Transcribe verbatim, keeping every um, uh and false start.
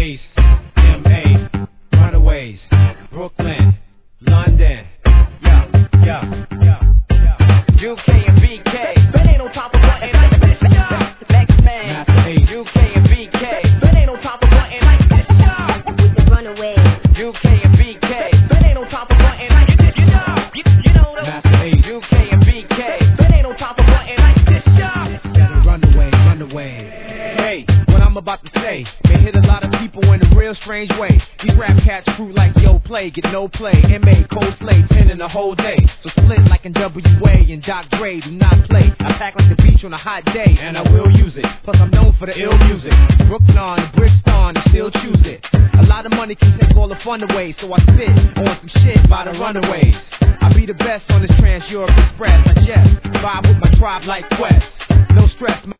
East, M A, Runaways, Brooklyn, London, yo, yo, yo, yo. U K and B K, but ain't no top of button like this, yo. Next man, Master Ace. U K and B K, but ain't no top of button like this, yo. With the Runaways. U K and B K, but ain't no top of button like this, you know. You, you know the Master Ace. U K and B K, but ain't no top of button like this, yo. Runaway, runaway. Hey, what I'm about to say, it hit a lot of people in a real strange way. These rap cats fruit like yo play, get no play. M A, cold slave, ten the whole day. So split like in W A and Doc Dre, do not play. I pack like the beach on a hot day, and I will use it. Plus I'm known for the ill music. Brooklyn, Brixton, I still choose it. A lot of money can take all the fun away, so I spit on some shit by the Runaways. I be the best on this Trans Europe Express. I just vibe with my tribe like Quest. No stress.